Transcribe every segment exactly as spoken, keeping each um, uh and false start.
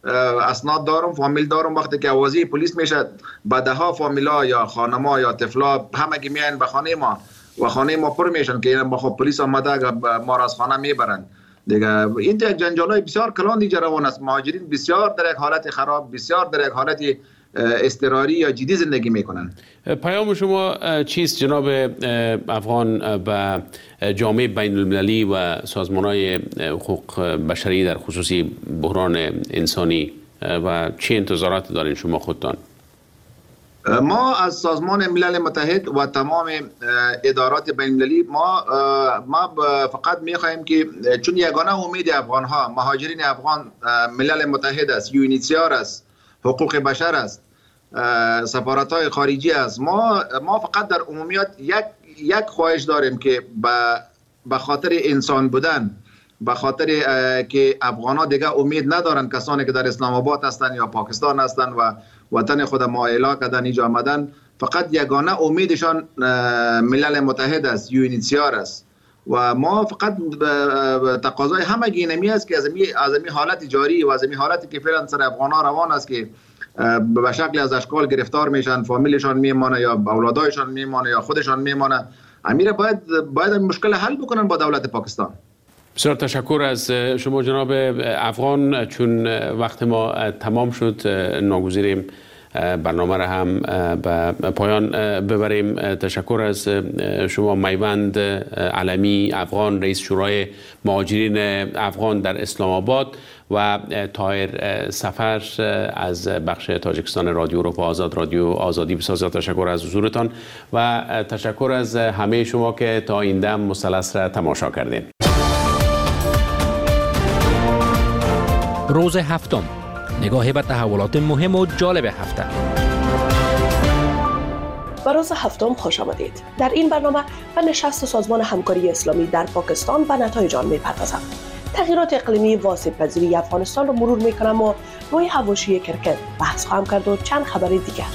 اسناد دارم، فامیل دارم. وقتی که آوازی پلیس میشه به ده ها فامیلا یا خانما یا طفلا همگی میان به خانه ما و خانه ما پر میشن که اینا بخواد پلیس آمده ما را از خانه میبرن دیگه. این یک جنجالای بسیار کلان دیگه روان است. مهاجرین بسیار در یک حالت خراب، بسیار در یک حالت اضطراری یا جدی زندگی میکنن. پیام شما چیست جناب افغان به جامعه بین المللی و سازمان‌های حقوق بشری در خصوصی بحران انسانی و چه انتظارات دارین شما خودتان؟ ما از سازمان ملل متحد و تمام ادارات بین المللی ما ما فقط میخواهیم که چون یگانه امید افغان ها مهاجرین افغان ملل متحد است، یو ان اچ سی آر است، حقوق بشر است، سفارت های خارجی است. ما ما فقط در عمومیت یک یک خواهش داریم که به خاطر انسان بودن، به خاطر که افغان ها دیگه امید ندارن، کسانی که در اسلام آباد هستند یا پاکستان هستند و وطن خود ما اعلا کردن اینجا آمدن، فقط یگانه امیدشان ملل متحد است، یو ان اچ سی آر است و ما فقط تقاضای همه گینمی است که از این حالت جاری و از این حالتی که فعلا سر افغان ها روان است که به شکل از اشکال گرفتار میشن، فامیلشان میمانه یا اولادایشان میمانه یا خودشان میمانه، امیر باید باید مشکل حل بکنن با دولت پاکستان. بسیار تشکر از شما جناب افغان. چون وقت ما تمام شد ناگزیریم برنامه را هم به پایان ببریم. تشکر از شما میوند علمی افغان، رئیس شورای مهاجرین افغان در اسلام آباد و طاهر سفر از بخش تاجیکستان رادیو اروپا آزاد، رادیو آزادی. بسیار تشکر از حضورتان و تشکر از همه شما که تا این دم مثلث را تماشا کردین. روز هفتم، نگاهی به تحولات مهم و جالب هفته. به روز هفتم خوش آمدید. در این برنامه به نشست سازمان همکاری اسلامی در پاکستان و نتایج آن می‌پردازم. تغییرات اقلیمی و آسیب‌پذیری افغانستان را مرور می‌کنم و روی حواشی کرکت بحث خواهم کرد و چند خبر دیگر.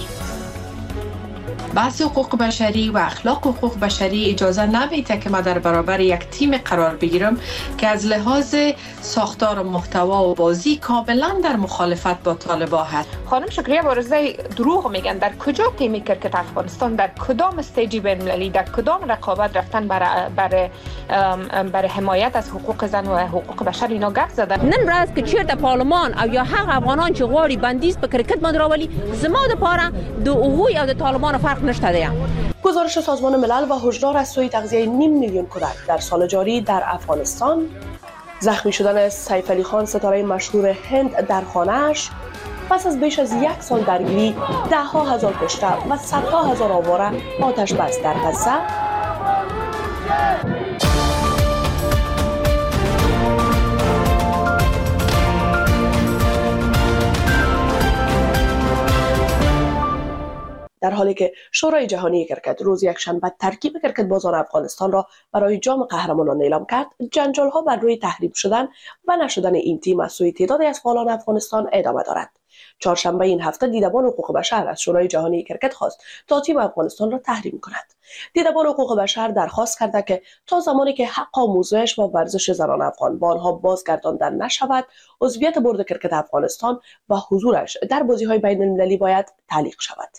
بحث حقوق بشری و اخلاق حقوق بشری اجازه نمیده که ما در برابر یک تیم قرار بگیرم که از لحاظ ساختار و محتوا و بازی کاملا در مخالفت با طالبان هست. خانم شکریه بارزه دروغ میگن. در کجا تیم کرکت افغانستان در کدام استیجی بین المللی در کدام رقابت رفتن برای برای برای حمایت از حقوق زن و حقوق بشر اینا گفت زدن؟ نن راز که چیرته پارلمان او یا حق افغانان چې غواړي بندیز په کرکټ باندې راولي زما د پاره د هغوی او د طالبان فرق نشته دی. گزارش سازمان ملل و هشدار از سوی تغذیه نیم میلیون کودک در سال جاری در افغانستان. زخمی شدن سیف علی خان ستاره مشهور هند در خانه‌اش. پس از بیش از یک سال درگیری ده ها هزار کشته و صدها هزار آواره آتش بس در غزه. در حالی که شورای جهانی کرکت روز یکشنبه ترکیب کرکت بازان افغانستان را برای جام قهرمانان اعلام کرد، جنجال‌ها بر روی تحریم شدن و نشدن این تیم از سوی تعدادی از فعالان افغانستان ادامه دارد. چهارشنبه این هفته دیدبان حقوق بشر از شورای جهانی کرکت خواست تا تیم افغانستان را تحریم کند. دیدبان حقوق بشر درخواست کرده که تا زمانی که حق آموزش و ورزش زنان افغان به آنها بازگردانده نشود، عضویت بورد کرکت افغانستان و حضورش در بازی‌های بین‌المللی باید تعلیق شود.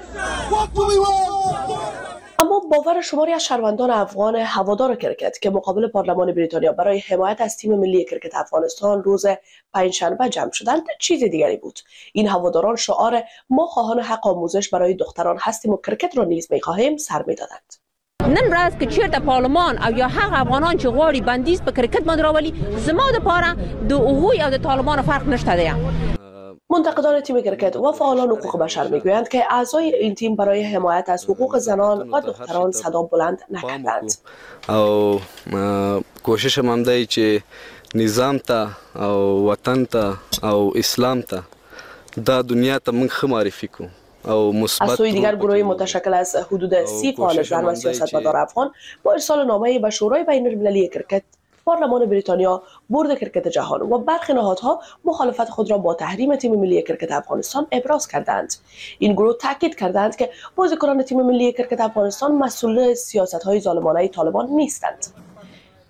اما باور شماری از شهروندان افغان هوادار کرکت که مقابل پارلمان بریتانیا برای حمایت از تیم ملی کرکت افغانستان روز پنجشنبه جمع شدند چیز دیگری بود. این هواداران شعار ما خواهان حق آموزش برای دختران هستیم و کرکت را نیز می‌خواهیم سر می‌دادند. نن راز که چیرته پارلمان او یا حق افغانان چې غواړي بندیز په کرکټ باندې راولي زما د پاره د هغوی او د طالبانو فرق نشته دی. منتقدان تیم کرکت و فعالان حقوق بشر میگویند که اعضای این تیم برای حمایت از حقوق زنان و دختران صدا بلند نکردند. او کوشش هم دی چې نظام ته او وطن ته او اسلام ته دا دنیا ته موږ ښه معرفي کوو. از سوی دیگر گروه متشکل از حدود سی فعال زن و سیاستمدار افغان با ارسال نامه‌ای به شورای بین‌المللی کرکت، پارلمان بریتانیا، بورد کرکت جهان و برخی نهادها مخالفت خود را با تحریم تیم ملی کرکت افغانستان ابراز کردند. این گروه تاکید کردند که بازیکنان تیم ملی کرکت افغانستان مسئول سیاست‌های ظالمانه طالبان نیستند.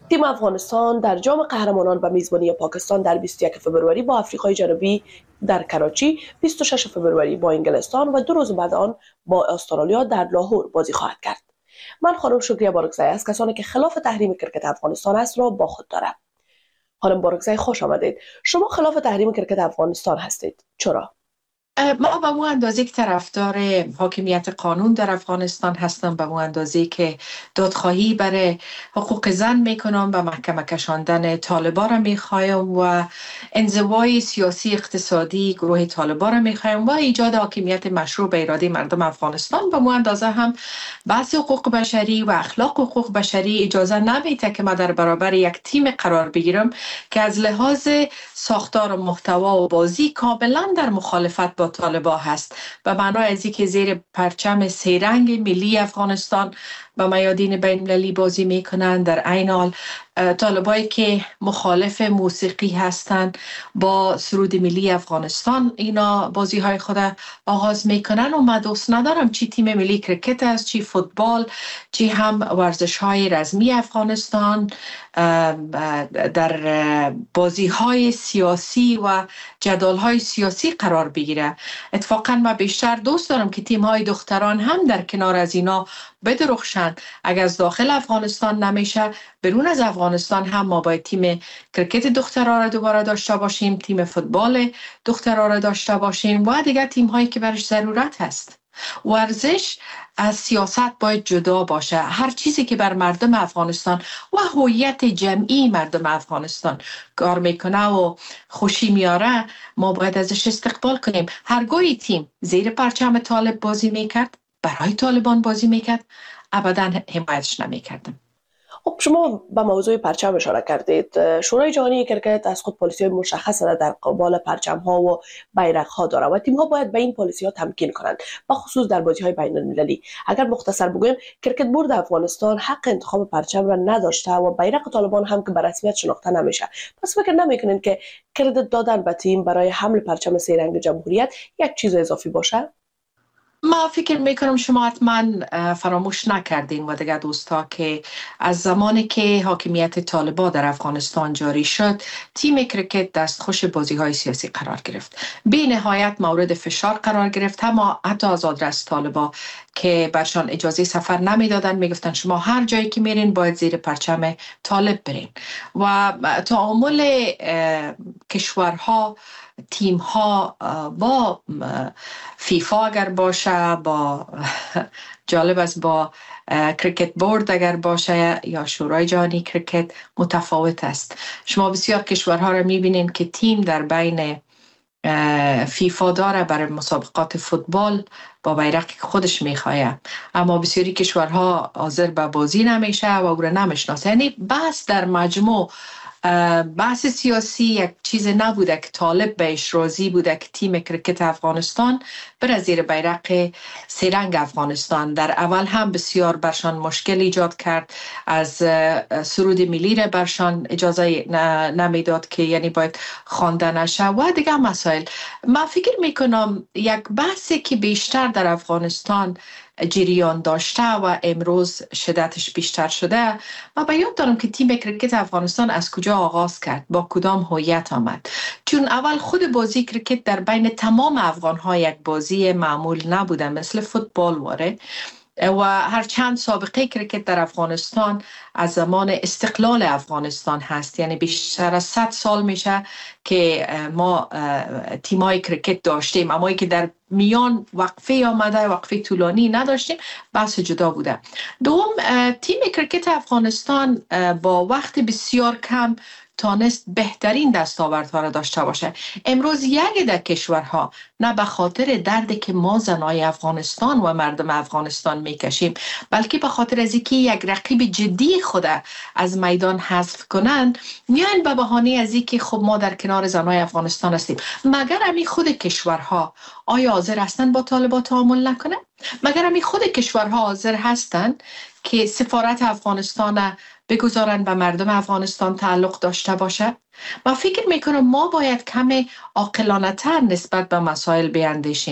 تیم افغانستان در جام قهرمانان و میزبانی پاکستان در بیست و یک فوریه با آفریقای جنوبی در کراچی، بیست و شش فوریه با انگلستان و دو روز بعد آن با استرالیا در لاهور بازی خواهد کرد. من خانم شکریه بارکزی از کسانی که خلاف تحریم کرکت افغانستان است را با خود دارم. خانم بارکزی خوش آمدید. شما خلاف تحریم کرکت افغانستان هستید. چرا؟ ما به اون اندازه که طرفدار حاکمیت قانون در افغانستان هستم، به اون اندازه که دادخواهی برای حقوق زن میکنم و محکمه کشاندن طالبان را میخوایم و انزوای سیاسی اقتصادی گروه طالبان را میخوایم و ایجاد حاکمیت مشروع به اراده مردم افغانستان. به اون اندازه هم بحث حقوق بشری و اخلاق حقوق بشری اجازه نمیده که ما در برابر یک تیم قرار بگیرم که از لحاظ ساختار و محتوا و بازی کاملا در مخالفت با طالبان هست، به معنای از اینکه زیر پرچم سه رنگ ملی افغانستان با میادین بین المللی بازی میکنن. در عین حال طالبایی که مخالف موسیقی هستند با سرود ملی افغانستان اینا بازی های خود آغاز میکنن و من دوست ندارم چی تیم ملی کرکت است، چی فوتبال، چی هم ورزش های رزمی افغانستان در بازی های سیاسی و جدال های سیاسی قرار بگیره. اتفاقا من بیشتر دوست دارم که تیم های دختران هم در کنار از اینا بدرخشند. اگر از داخل افغانستان نمیشه، برون از افغانستان هم ما باید تیم کرکت دخترها را دوباره داشته باشیم، تیم فوتبال دخترها را داشته باشیم و دیگر تیم هایی که برش ضرورت هست. ورزش از سیاست باید جدا باشه. هر چیزی که بر مردم افغانستان و هویت جمعی مردم افغانستان کار میکنه و خوشی میاره ما باید ازش استقبال کنیم. هرگاهی تیم زیر پرچم طالب بازی میکرد، برای طالبان بازی میکرد، ابدا حمایتش نمیکردم. خب شما به موضوع پرچم اشاره کردید. شورای جهانی کرکت از خود پالیسی مشخص در قبال پرچم ها و بیرق ها داره و تیم ها باید به این پالیسی ها تمکین کنند، به خصوص در بازی های بین المللی. اگر مختصر بگویم، کرکت بورد افغانستان حق انتخاب پرچم را نداشته و بیرق طالبان هم که به رسمیت شناخته نمیشه. پس فکر نمیکنین که کردیت دادن به تیم برای حمل پرچم سه رنگ جمهوریت یک چیز اضافی باشه؟ ما فکر میکنم شما حتما فراموش نکردین و دیگر دوستا که از زمانی که حاکمیت طالبان در افغانستان جاری شد، تیم کرکت دستخوش بازی های سیاسی قرار گرفت. بی نهایت مورد فشار قرار گرفت، اما حتی از آدرس طالبان که برشان اجازه سفر نمیدادن، میگفتن شما هر جایی که میرین باید زیر پرچم طالب برین و تعامل کشورها، تیم ها با فیفا اگر باشه، با جالب است با کرکت بورد اگر باشه یا شورای جهانی کرکت متفاوت است. شما بسیار کشورها را میبینین که تیم در بین فیفا داره برای مسابقات فوتبال با بیرق خودش میخواه، اما بسیاری کشورها حاضر به بازی نمیشه و او را نمیشناسه. یعنی بحث در مجموع بحث سیاسی یک چیز نبوده که طالب بهش راضی بوده که تیم کرکت افغانستان بر زیر بیرق سه رنگ افغانستان. در اول هم بسیار برشان مشکل ایجاد کرد، از سرود ملی را برشان اجازه نمیداد که یعنی باید خوانده نشه و دیگه مسائل. من فکر میکنم یک بحثی که بیشتر در افغانستان جریان داشته و امروز شدتش بیشتر شده، ما به یاد دارم که تیم کرکت افغانستان از کجا آغاز کرد، با کدام هویت آمد. چون اول خود بازی کرکت در بین تمام افغان ها یک بازی معمول نبوده، مثل فوتبال واره و هر چند سابقه کرکت در افغانستان از زمان استقلال افغانستان هست، یعنی بیشتر از صد سال میشه که ما تیمای کرکت داشتیم، اما ای که در میان وقفه آمده، وقفه طولانی نداشتیم، بحث جدا بوده. دوم، تیم کرکت افغانستان با وقت بسیار کم تانست بهترین دستاوردها را داشته باشه. امروز یک در کشورها نه به خاطر دردی که ما زنای افغانستان و مردم افغانستان میکشیم، بلکه به خاطر از اینکه یک رقیب جدی خود از میدان حذف کنند، میان به بهانه از اینکه خب ما در کنار زنای افغانستان هستیم. مگر امی خود کشورها آیا حاضر هستند با طالبان تعامل نکنه؟ مگر امی خود کشورها حاضر هستند که سفارت افغانستان بگذارن به مردم افغانستان تعلق داشته باشه؟ من فکر میکنم ما باید کمی عاقلانه‌تر نسبت به مسائل بیاندیشیم.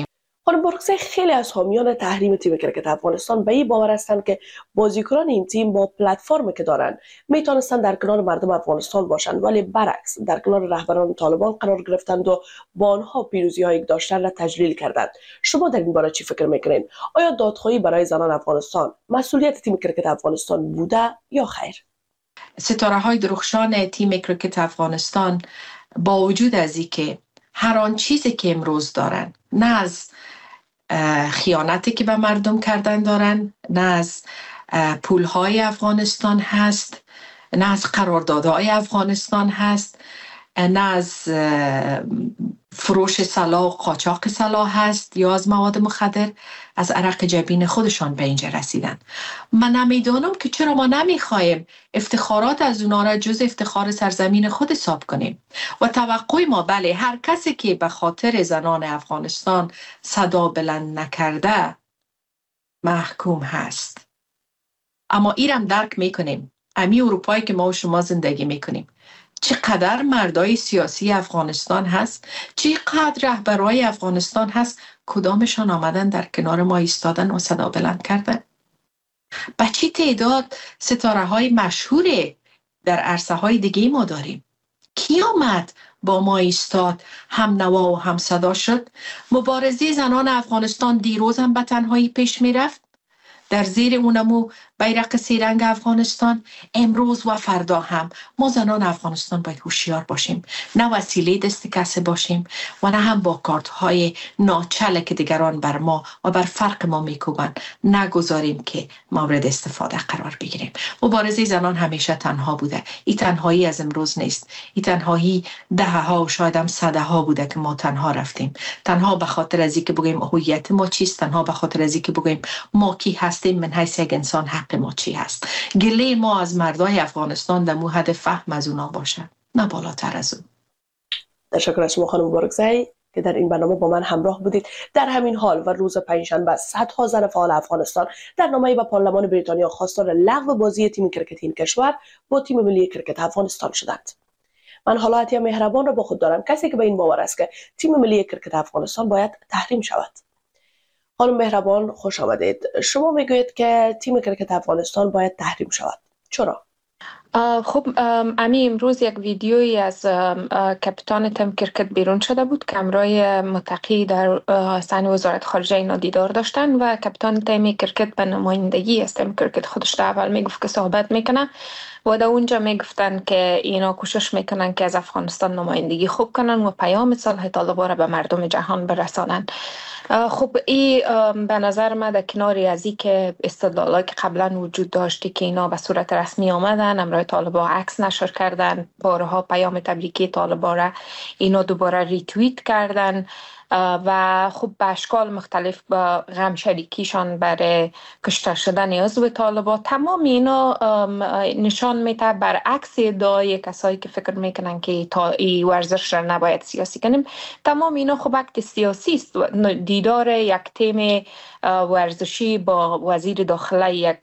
خانم برقسی، خیلی از حامیان تحریم تیم کرکت افغانستان به این باور هستند که بازیکنان این تیم با پلتفرمی که دارند میتونستند در کنار مردم افغانستان باشند، ولی برعکس در کنار رهبران طالبان قرار گرفتند و با آنها پیروزی‌های داشتن را تجلیل کردند. شما در این باره چی فکر میکنین؟ آیا دادخواهی برای زنان افغانستان مسئولیت تیم کرکت افغانستان بوده یا خیر؟ ستاره های درخشان تیم کرکت افغانستان با وجود از اینکه هر آن چیزی که امروز دارن، نه از خیانتی که به مردم کردن دارن، نه از پولهای افغانستان هست، نه از قراردادهای افغانستان هست، نه از فروش سلاح و قاچاق سلاح هست یا از مواد مخدر، از عرق جبین خودشان به اینجا رسیدن. من نمیدانم که چرا ما نمیخوایم افتخارات از اونا را جز افتخار سرزمین خود حساب کنیم و توقع ما بله هر کسی که به خاطر زنان افغانستان صدا بلند نکرده محکوم هست. اما ایرم درک میکنیم، امی اروپایی که ما و شما زندگی میکنیم، چقدر مردای سیاسی افغانستان هست، چقدر رهبرای افغانستان هست، کدامشان آمدن در کنار ما ایستادن و صدا بلند کردن؟ به چی تعداد ستاره های مشهور در عرصه های دیگه ما داریم؟ کی آمد با ما ایستاد، هم نوا و هم صدا شد؟ مبارزه زنان افغانستان دیروز هم به تنهایی پیش می رفت در زیر اونمو بیرق سیرنگ افغانستان. امروز و فردا هم ما زنان افغانستان باید هوشیار باشیم، نه وسیله دست کسی باشیم و نه هم با کارت های ناچل که دیگران بر ما و بر فرق ما میکوبن نگذاریم که مورد استفاده قرار بگیریم. مبارزه زنان همیشه تنها بوده، این تنهایی از امروز نیست، این تنهایی ده ها و شاید هم صده ها بوده که ما تنها رفتیم، تنها به خاطر از اینکه بگیم هویت ما چیست، تنها به خاطر از اینکه بگیم ما کی هستیم، من حیث یک انسان حق ما چی هست. گله ما از مردای افغانستان در موحد فهم از اونا باشه، نه بالاتر از اون. تشکر از شما خانم مبارکزئی که در این برنامه با من همراه بودید. در همین حال و روز پنجشنبه صدها زن فعال افغانستان در نامه‌ای به پارلمان بریتانیا خواستار لغو بازی تیم کرکت این کشور با تیم ملی کرکت افغانستان شدند. من حالا عطیه مهربان را با خود دارم، کسی که به این باور است که تیم ملی کرکت افغانستان باید تحریم شود. خانم مهربان خوش آمدید. شما میگویید که تیم کرکت افغانستان باید تحریم شود. چرا؟ خب امی امروز یک ویدیویی از کپتان تیم کرکت بیرون شده بود که امرای متقی در صحن وزارت خارجه اینا دیدار داشتن و کپتان تیم کرکت به نمایندگی از تیم کرکت خودش در اول میگفت که صحبت میکنه و در اونجا میگفتن که اینا کوشش میکنن که از افغانستان نمایندگی خوب کنن و پیام صلح طالبان را به مردم جهان برسانن. خب این به نظر من در کناری از این که استدلالایی که قبلا وجود داشتی که اینا به صورت رسمی آمدن، امرای طالبان عکس نشر کردن، بارها پیام تبریکی طالبان را اینا دوباره ریتوییت کردن و خب به اشکال مختلف با غم شریکیشان برای کشته شدن عضو طالبان، تمام اینا نشان میده برعکس ادعای کسایی که فکر میکنن که تا این ورزش را نباید سیاسی کنیم. تمام اینا خب اکت سیاسی است. دیدار یک تیم ورزشی با وزیر داخله یک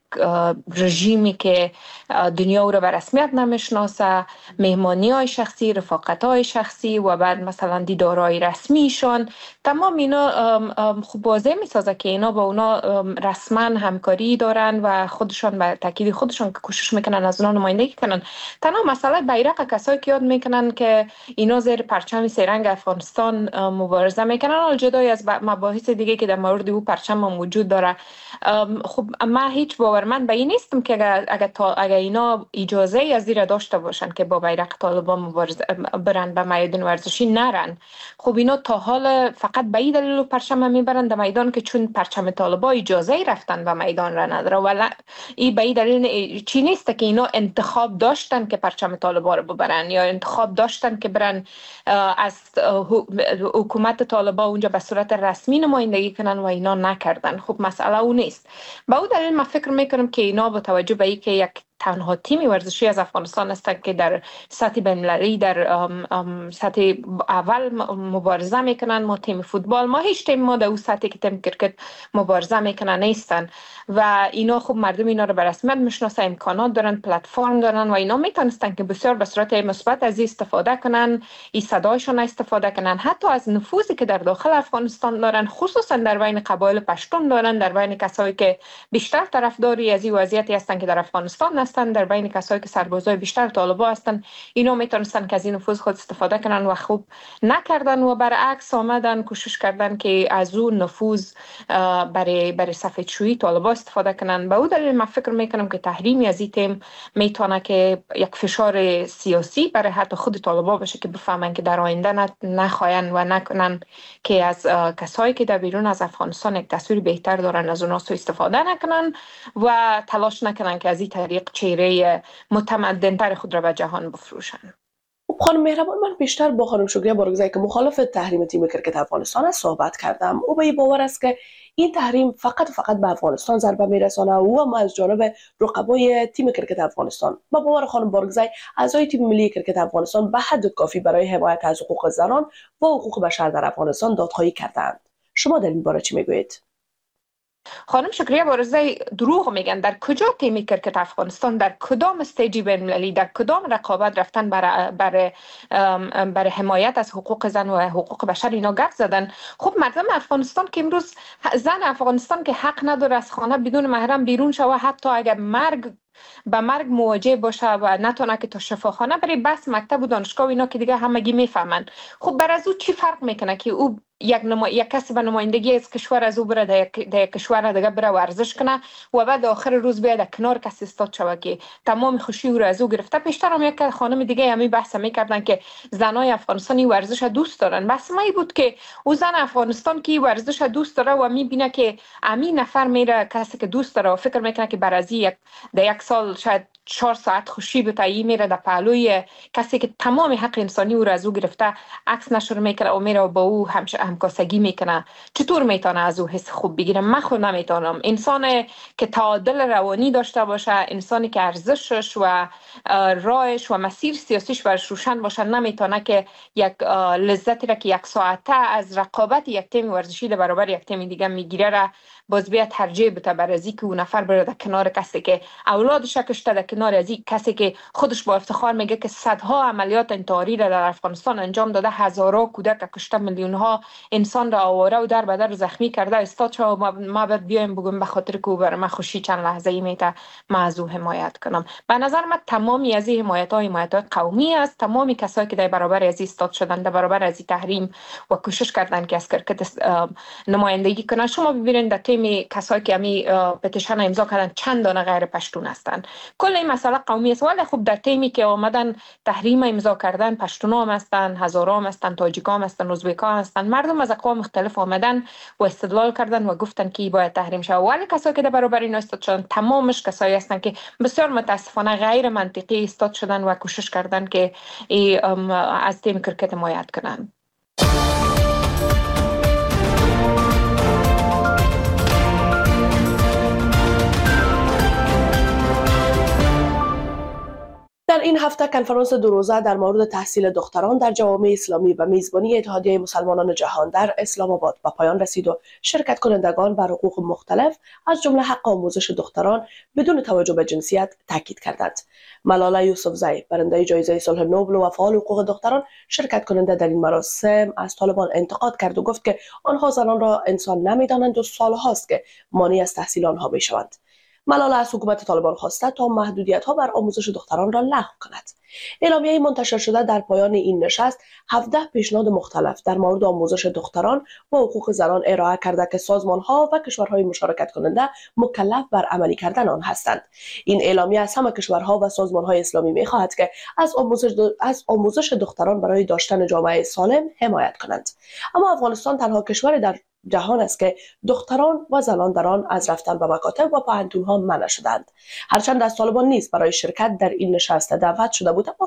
رژیمی که دنیا رو به رسمیت نمیشناسه، مهمانی های شخصی، رفاقت های شخصی و بعد مثلا دیدارهای رسمیشان، تمام اینا خوب واضح میسازه که اینا با اونا رسما همکاری دارن و خودشان به تاکید خودشان که کوشش میکنن از اونا نمایندگی کنن. تنها مسئله بیرق کسایی که یاد میکنن که اینا زیر پرچم سه رنگ افغانستان مبارزه میکنن، حال جدای از مباحث دیگه که در مورد او پرچم هم وجود داره. خب من هیچ باورمند به این نیستم که اگر اگر, اگر اینا اجازه از زیر داشته باشن که با بیرق طالبان مبارزه برن به میدان ورزشی نرن، خب اینا تا حال فقط به این دلیل پرچم میبرن در میدان که چون پرچم طالبان اجازه رفتن به میدان را نداره، ولی این به این دلیل چی نیست که اینا انتخاب داشتن که پرچم طالبان رو ببرن یا انتخاب داشتن که برن از حکومت طالبان اونجا به صورت رسمی نمایندگی کنن و اینا نکردن. خب مسئله اون نیست. با اون دلیل من فکر میکنم که اینا با توجه به اینکه یک تنها تیم ورزشی از افغانستان هستند که در سطح بین‌المللی در سطح اول مبارزه میکنن. ما تیم فوتبال، ما هیچ تیم ما در اون سطحی که تیم کرکت مبارزه میکنن نیستن و اینا خوب مردم اینا رو به رسمیت میشناسن، امکانات دارن، پلتفرم دارن و اینا میتونستن که بسیار به صورت مثبت از استفاده کنن، این صدایشون استفاده کنن، حتی از نفوذی که در داخل افغانستان دارن، خصوصا در بین قبایل پشتون دارن، در بین کسایی که بیشتر طرفداری از این وضعیتی هستن که در افغانستان هستن، در بین کسایی که سربازای بیشتر طالبان هستن، اینا میتونستن که از این نفوذ خود استفاده کنن و خوب نکردن و برعکس آمدن کوشش کردن که از اون نفوذ برای برای سفیدشویی طالبان استفاده کنن. به اون دلیل من فکر میکنم که تحریمی از این تیم میتونه که یک فشار سیاسی برای حتی خود طالبان باشه که بفهمن که در آینده نخواین و نکنن که از کسایی که در بیرون از افغانستان یک تصویر بهتر دارن از اونها سو استفاده نکنن و تلاش نکنن که از این طریق چهره متمدن‌تر خود را به جهان بفروشن. خانم مهربان، من بیشتر با خانم شکریه بارگزایی که مخالف تحریم تیم کرکت افغانستان است صحبت کردم. او به این باور است که این تحریم فقط فقط به افغانستان ضربه میرسانه و هم از جانب رقبای تیم کرکت افغانستان. با باور خانم بارگزایی، اعضای تیم ملی کرکت افغانستان به حد کافی برای حمایت از حقوق زنان و حقوق بشر در افغانستان دادخواهی کردند. شما در این باره چی میگویید؟ خانم شکریه بارزی دروغ میگن. در کجا تیم کرکت افغانستان در کدام استیجی بین‌المللی در کدام رقابت رفتن برای برای برای حمایت از حقوق زن و حقوق بشر اینا گپ زدن؟ خب مردم افغانستان که امروز زن افغانستان که حق نداره از خانه بدون محرم بیرون شوه، حتی اگر مرگ به مرگ مواجه باشه و نتونه که تا شفاخانه بره، بس مکتب و دانشگاه و اینا که دیگه همگی میفهمن. خب بر از او چی فرق میکنه که او یک نما... یک کسی به نمایندگی از کشور از او بره در یک در کشور دیگه بره ورزش کنه و بعد آخر روز بیاد کنار کسی استاد شوه که تمام خوشی او را از او گرفته. پیشتر هم یک خانم دیگه همین بحث میکردن که زنای افغانستانی ورزش دوست دارن. بس ما بود که او زن افغانستان که ورزش دوست داره و میبینه که همین نفر میره کسی که دوست داره و فکر میکنه که برازی یک در یک سال شاید چهار ساعت خوشی به تایی میره در پهلوی کسی که تمام حق انسانی او را از او گرفته عکس نشر میکنه و میره و با او همش همکاسگی میکنه. چطور میتونه از او حس خوب بگیره؟ من خود نمیتونم. انسان که تعادل روانی داشته باشه، انسانی که ارزشش و راهش و مسیر سیاسیش برش روشن باشه، نمیتونه که یک لذتی را که یک ساعته از رقابت یک تیم ورزشی در برابر یک تیم دیگه میگیره را باز بیا ترجیح بده بر از اینکه اون نفر بره در کنار کسی که اولادش کشته، در کنار از این کسی که خودش با افتخار میگه که صدها عملیات انتحاری را در افغانستان انجام داده، هزارها کودک کشته، میلیون ها انسان را آواره و در بدر زخمی کرده، استاد شو ما بعد بیایم بگم به خاطر که بر من خوشی چند لحظه ای میته ما از او حمایت کنم. به نظر من تمامی از این حمایت ها حمایت های قومی است. تمامی کسایی که در برابر از استاد شدن، در برابر از تحریم و کوشش کردن که از کرکت نمایندگی کنن. شما ببینید در تیم کسایی که امی پتیشن امضا کردن چند دانه غیر پشتون هستند. کل این مسئله قومی است. ولی خب در تیمی که آمدن تحریم امضا کردن، پشتونا هم هستن، هزارا هم هستن، تاجیکا هم هستن، ازبکا هم هستن، مردم از اقوام مختلف آمدن و استدلال کردن و گفتن که باید تحریم شه. ولی کسایی که در برابر این استاد شدن تمامش کسایی هستن که بسیار متاسفانه غیر منطقی استاد شدن و کوشش کردن که از تیم کرکت حمایت کنن. در این هفته کنفرانس دو روزه در مورد تحصیل دختران در جوامع اسلامی و میزبانی اتحادیه مسلمانان جهان در اسلام آباد به پایان رسید و شرکت کنندگان بر حقوق مختلف از جمله حق آموزش دختران بدون توجه به جنسیت تاکید کردند. ملاله یوسفزئی، برنده جایزه صلح نوبل و فعال حقوق دختران، شرکت کننده در این مراسم از طالبان انتقاد کرد و گفت که آنها زنان را انسان نمی‌دانند و سالهاست که مانع از تحصیل آنها می‌شوند. ملاله از حکومت طالبان خواسته تا محدودیت‌ها بر آموزش دختران را لغو کند. اعلامیه منتشر شده در پایان این نشست هفده پیشنهاد مختلف در مورد آموزش دختران و حقوق زنان ارائه کرده که سازمان‌ها و کشورهای مشارکت کننده مکلف بر عملی کردن آن هستند. این اعلامیه از همه کشورها و سازمان‌های اسلامی می‌خواهد که از آموزش د... از آموزش دختران برای داشتن جامعه سالم حمایت کنند. اما افغانستان تنها کشور در جهان است که دختران و زنان در آن از رفتن به مکاتب و پوهنتون‌ها منع شدند. هرچند از طالبان نیز برای شرکت در این نشست دعوت شده بود، اما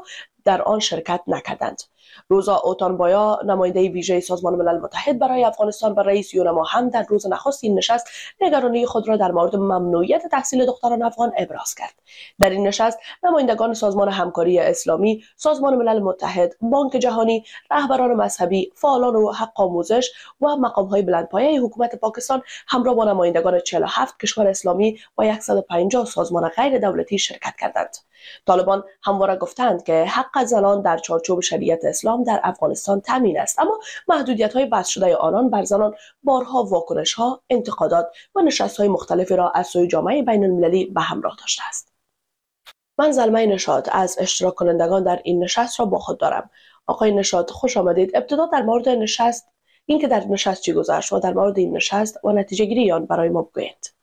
در آن شرکت نکردند. روزا اوتانبایا نماینده ویژه سازمان ملل متحد برای افغانستان و رئیس یونما هم در روز نخست این نشست نگرانی خود را در مورد ممنوعیت تحصیل دختران افغان ابراز کرد. در این نشست نمایندگان سازمان همکاری اسلامی، سازمان ملل متحد، بانک جهانی، رهبران مذهبی، فعالان و حق آموزش و مقام‌های بلندپایه حکومت پاکستان همراه با نمایندگان چهل و هفت کشور اسلامی و صد و پنجاه سازمان غیر دولتی شرکت کردند. طالبان همواره گفتند که حق زنان در چارچوب شریعت اسلام در افغانستان تامین است، اما محدودیت‌های بس شده آنان بر زنان بارها واکنش‌ها، انتقادات و نشست‌های مختلفی را از سوی جامعه بین‌المللی به همراه داشته است. من زلمه نشاط از اشتراک کنندگان در این نشست را با خود دارم. آقای نشاط خوش آمدید. ابتدا در مورد نشست، اینکه در نشست چی گذشت و در مورد این نشست و نتیجه گیری آن برای ما بگویید.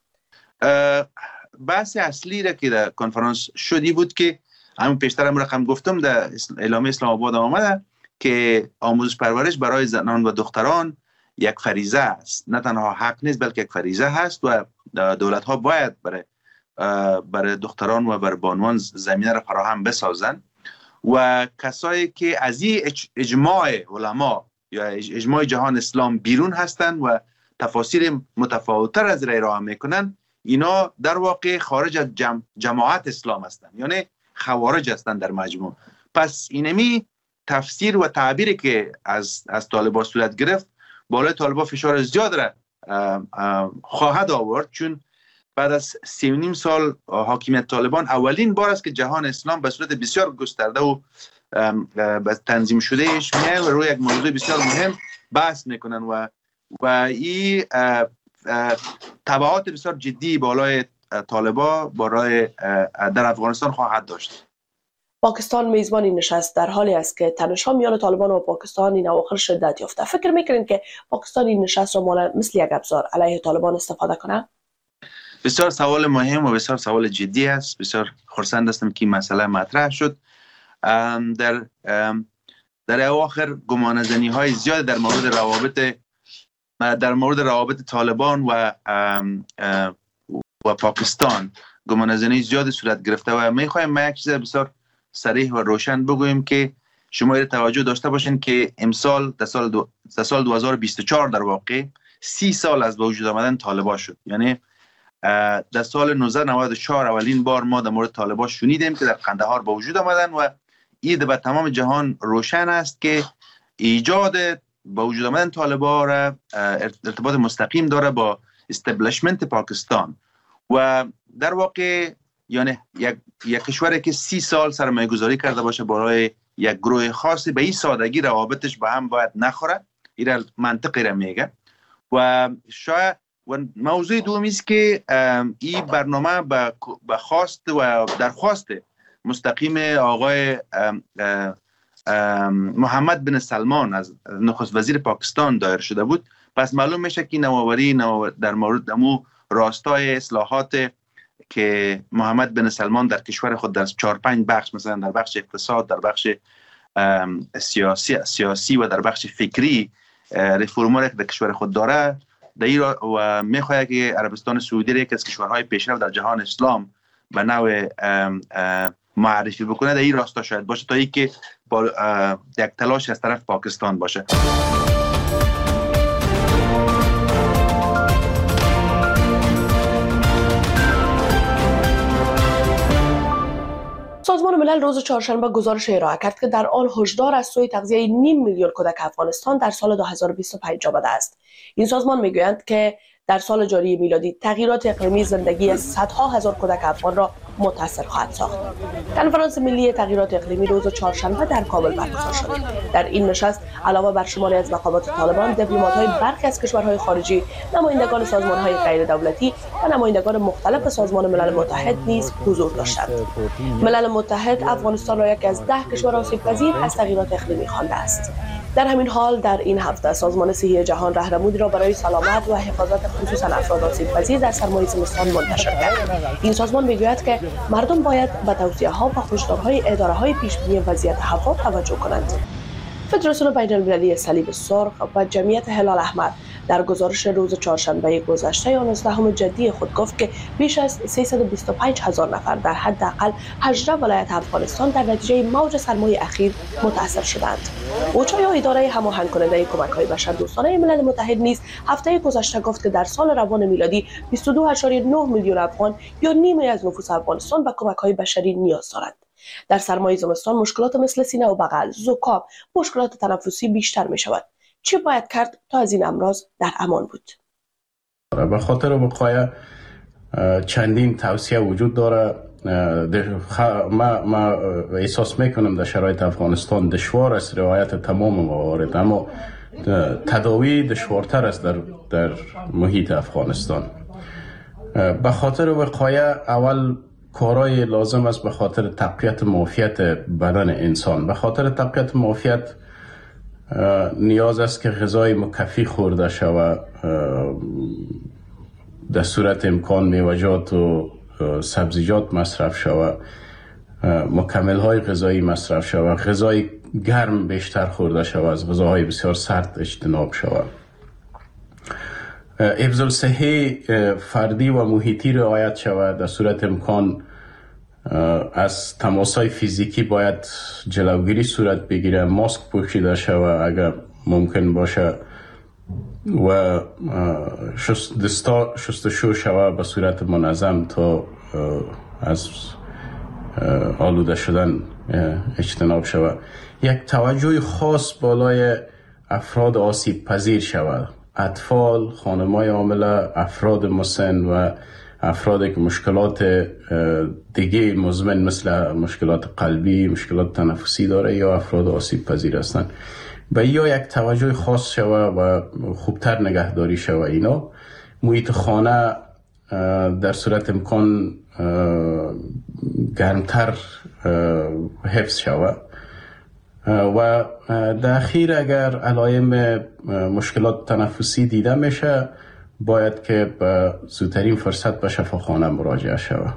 بحث اصلی را که در کنفرانس شدی بود که همون پیشتر هم رقم گفتم در اعلامیه اسلام آباد آمده که آموزش پرورش برای زنان و دختران یک فریضه است، نه تنها حق نیست بلکه یک فریضه هست و دولت ها باید برای برای دختران و برای بانوان زمینه را فراهم بسازند و کسایی که از این اجماع علما یا اجماع جهان اسلام بیرون هستند و تفاسیر متفاوت‌تر از را ارائه میکنن، اینا در واقع خارج از جم... جماعت اسلام هستند، یعنی خوارج هستند در مجموع. پس اینمی تفسیر و تعبیری که از از طالبان صورت گرفت بالای طالبان فشار زیاد را خواهد آورد، چون بعد از سی و نیم سال حاکمیت طالبان اولین بار است که جهان اسلام به صورت بسیار گسترده و تنظیم شده ایش میه و روی یک موضوع بسیار مهم بحث میکنن و و این تبعات بسیار جدی بالای طالبان برای در افغانستان خواهد داشت. پاکستان میزبان این نشست در حالی است که تنش‌ها میان طالبان و پاکستان این اواخر شدت یافته. فکر میکنین که پاکستان این نشست را مثل یک ابزار علیه طالبان استفاده کنه؟ بسیار سوال مهم و بسیار سوال جدی است. بسیار خرسند هستم که این مسئله مطرح شد. در در اواخر گمانه‌زنی های زیاد در مورد روابط در مورد روابط طالبان و و پاکستان گمانه‌زنی زیاد صورت گرفته و میخوایم ما یک چیز بسیار صریح و روشن بگوییم که شما توجه داشته باشین که امسال در سال دو در سال دو هزار و بیست و چهار در واقع سی سال از به وجود آمدن طالبان شد. یعنی در سال نوزده نود و چهار اولین بار ما در مورد طالبان شنیدیم که در قندهار به وجود آمدن و این به تمام جهان روشن است که ایجاد با وجود آمدن طالبان را ارتباط مستقیم داره با استبلیشمنت پاکستان و در واقع یعنی یک یک کشوری که سی سال سرمایه گذاری کرده باشه برای یک گروه خاصی به این سادگی روابطش با هم باید نخوره. این منطقی را میگه و شاید و موضوع دومی است که این برنامه به خواست و درخواست مستقیم آقای ام ام ام محمد بن سلمان از نخست وزیر پاکستان دایر شده بود. پس معلوم میشه که نوآوری در مورد دمو راستای اصلاحات که محمد بن سلمان در کشور خود در چهار پنج بخش، مثلا در بخش اقتصاد، در بخش سیاسی سیاسی و در بخش فکری ریفرم‌ها که در کشور خود داره در و میخواد که عربستان سعودی را یکی از کشورهای پیشرو در جهان اسلام به نوع معرفی بکنه. در این راستا شاید باشه تا اینکه با یک تلاش از طرف پاکستان باشه. سازمان ملل روز چهارشنبه گزارش ارائه کرد که در آن هشدار از سوی تغذیه نیم میلیون کودک افغانستان در سال دو هزار و بیست و پنج آمده است. این سازمان میگویند که در سال جاری میلادی تغییرات اقلیمی زندگی صدها هزار کودک افغان را متاثر خواهد ساخت. کنفرانس ملی تغییرات اقلیمی روز چهارشنبه در کابل برگزار شد. در این نشست علاوه بر شماری از مقامات طالبان، دیپلمات‌های برخی از کشورهای خارجی، نمایندگان سازمان‌های غیر دولتی و نمایندگان مختلف سازمان ملل متحد نیز حضور داشتند. ملل متحد افغانستان را یکی از ده کشور آسیب‌پذیر از تغییرات اقلیمی خوانده است. در همین حال در این هفته سازمان صحی جهان راهنمودی را برای سلامت و حفاظت خصوصا افراد آسیب‌پذیر در سرمای زمستان منتشر کرد. این سازمان میگوید که مردم باید به توصیه‌ها و هشدارهای اداره‌های پیشبینی وضعیت هوا توجه کنند. فدراسیون بین‌المللی صلیب سرخ و جمعیت هلال احمر در گزارش روز چهارشنبه گذشته یازدهم جدی خود گفت که بیش از سیصد و بیست و پنج هزار نفر در حداقل هجده ولایت افغانستان در نتیجه موج سرمای اخیر متاثر شدند. اوچا یا اداره هماهنگ کننده کمک‌های بشردوستانه ملل متحد نیز هفته گذشته گفت که در سال روان میلادی بیست و دو ممیز نه میلیون افغان یا نیمی از نفوس افغانستان به کمک‌های بشری نیاز دارند. در سرمای زمستان مشکلات مثل سینه و بغل، زکام، مشکلات تنفسی بیشتر می شود. چی باید کرد تا از این امراض در امان بود؟ به خاطر وقایع چندین توصیه وجود داره. ما, ما احساس میکنم در شرایط افغانستان دشوار است رعایت تمام موارد، اما تداوی دشوارتر است در, در محیط افغانستان. به خاطر وقایع اول کارهای لازم است به خاطر تقویت معافیت بدن انسان. به خاطر تقویت معافیت نیاز است که غذای مکفی خورده شود، در صورت امکان میوه‌جات و سبزیجات مصرف شود، مکمل های غذایی مصرف شود، غذای گرم بیشتر خورده شود، از غذاهای بسیار سرد اجتناب شود. حفظ الصحه فردی و محیطی رعایت شود. در صورت امکان از تماس‌های فیزیکی باید جلوگیری صورت بگیره، ماسک پوشیده شود اگر ممکن باشه و دستا شستشو شود به صورت منظم تا از آلوده شدن اجتناب شود. یک توجه خاص بالای افراد آسیب پذیر شود، اطفال، خانم‌های حامله، افراد مسن و افرادی که مشکلات دیگه مزمن مثل مشکلات قلبی، مشکلات تنفسی داره یا افراد آسیب پذیر هستند. و یا یک توجه خاص شود و خوبتر نگهداری شود. اینا محیط خانه در صورت امکان گرمتر حفظ شود و در اخیر اگر علائم مشکلات تنفسی دیده میشه باید که به زودترین فرصت به شفاخانه مراجعه شود.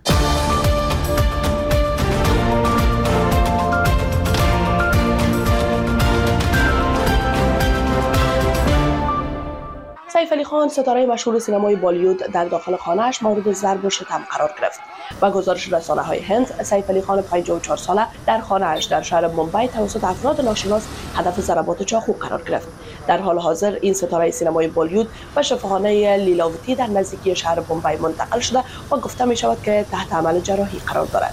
سیف علی خان ستاره مشهور سینمای بالیوود در داخل خانه‌اش مورد ضرب و شتم قرار گرفت. با گزارش رسانه‌های هند، سیف علی خان پنجاه و چهار ساله در خانه‌اش در شهر ممبئی توسط افراد ناشناس هدف ضربات چاقو قرار گرفت. در حال حاضر این ستاره سینمای بالیوود به شفاخانه لیلاوتی در نزدیکی شهر ممبئی منتقل شده و گفته می شود که تحت عمل جراحی قرار دارد.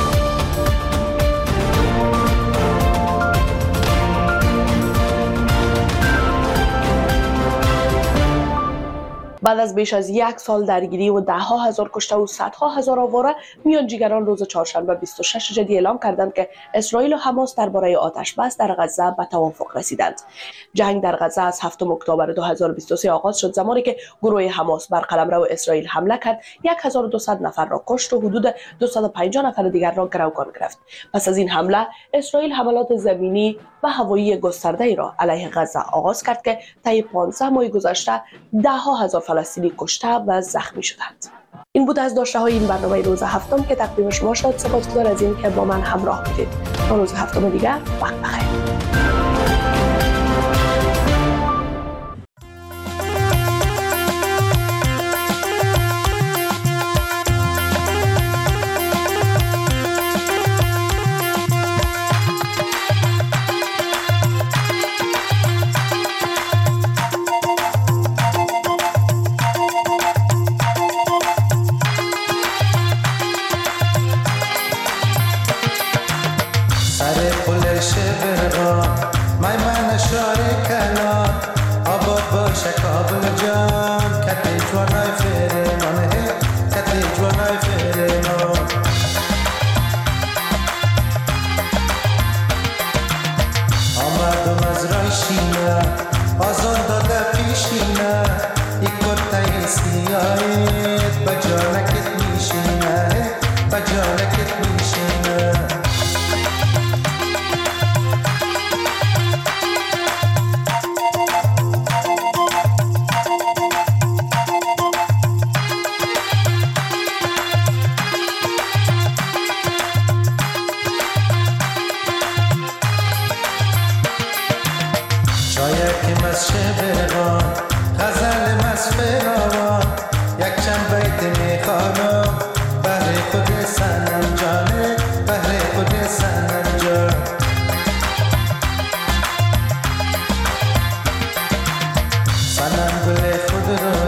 بعد از بیش از یک سال درگیری و ده ها هزار کشته و صدها هزار آواره، میانجیگران روز چهارشنبه بیست و شش جدی اعلام کردند که اسرائیل و حماس درباره آتش بس در غزه به توافق رسیدند. جنگ در غزه از هفتم اکتبر دو هزار و بیست و سه آغاز شد، زمانی که گروه حماس بر قلمرو اسرائیل حمله کرد، هزار و دویست نفر را کشت و حدود دویست و پنجاه نفر دیگر را گروگان گرفت. پس از این حمله، اسرائیل حملات زمینی و هوایی گسترده‌ای را علیه غزه آغاز کرد که طی پانزده ماه گذشته ده ها هزار فلسطینی کشته و زخمی شدند. این بود از داشته های این برنامه روز هفتم که تقدیم شما شد. سپاسگزار از این که با من همراه بودید. تا روز هفتم دیگر، وقت بخیر. منم گل خود را